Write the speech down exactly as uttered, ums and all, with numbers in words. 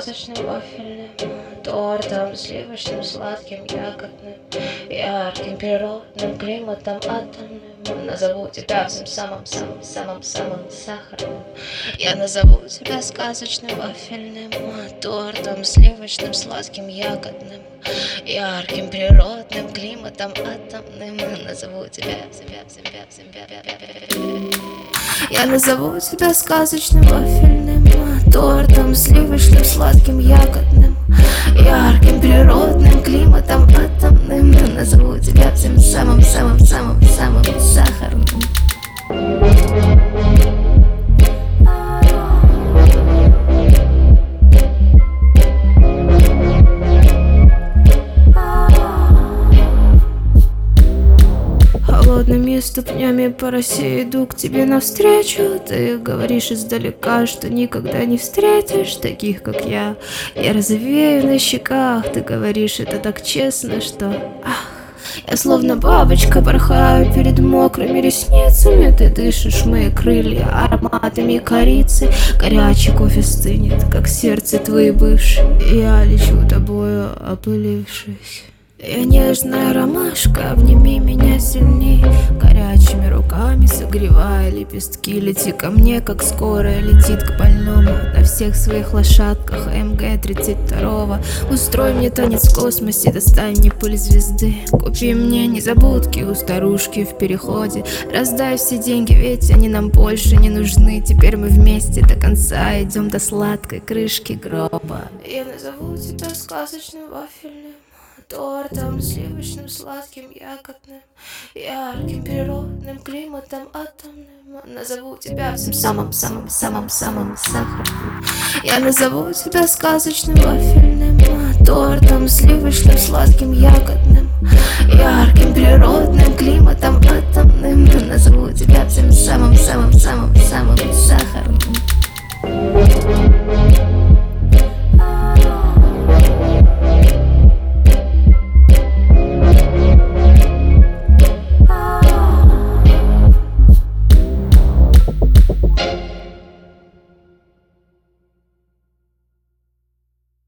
сказочным вафельным тортом, сливочным, сладким, ягодным, ярким, природным, климатом атомным. Назову тебя всем самым-самым-самым-самым сахарным. Я назову тебя сказочным вафельным тортом, сливочным, сладким, ягодным, ярким, природным, климатом атомным. Назову тебя, себя, себя, себя. Я назову тебя сказочным вафельным тортом, сливочным, сладким, ягодным, ярким, природным, климатом атомным. Назову тебя всем самым-самым-самым-самым сахарным. Холодными ступнями по России иду к тебе навстречу. Ты говоришь издалека, что никогда не встретишь таких, как я. Я розовею на щеках, ты говоришь это так честно, что ах, я словно бабочка порхаю перед мокрыми ресницами. Ты дышишь мои крылья ароматами корицы. Горячий кофе стынет, как сердце твоей бывшей. Я лечу тобою, опылившись. Я нежная ромашка, обними меня сильней, горячими руками согревая лепестки. Лети ко мне, как скорая летит к больному на всех своих лошадках эм гэ тридцать два. Устрой мне танец в космосе, достань мне пыль звезды. Купи мне незабудки у старушки в переходе. Раздай все деньги, ведь они нам больше не нужны. Теперь мы вместе до конца идем до сладкой крышки гроба. Я назову тебя сказочным вафельным тортом, сливочным, сладким, ягодным, ярким, природным, климатом атомным. Назову тебя всем самым-самым-самым-самым сахарным. Я назову тебя сказочным вафельным тортом, сливочным, сладким, ягодным, ярким, природным, климатом атомным. Назову тебя всем самым-самым-самым-самым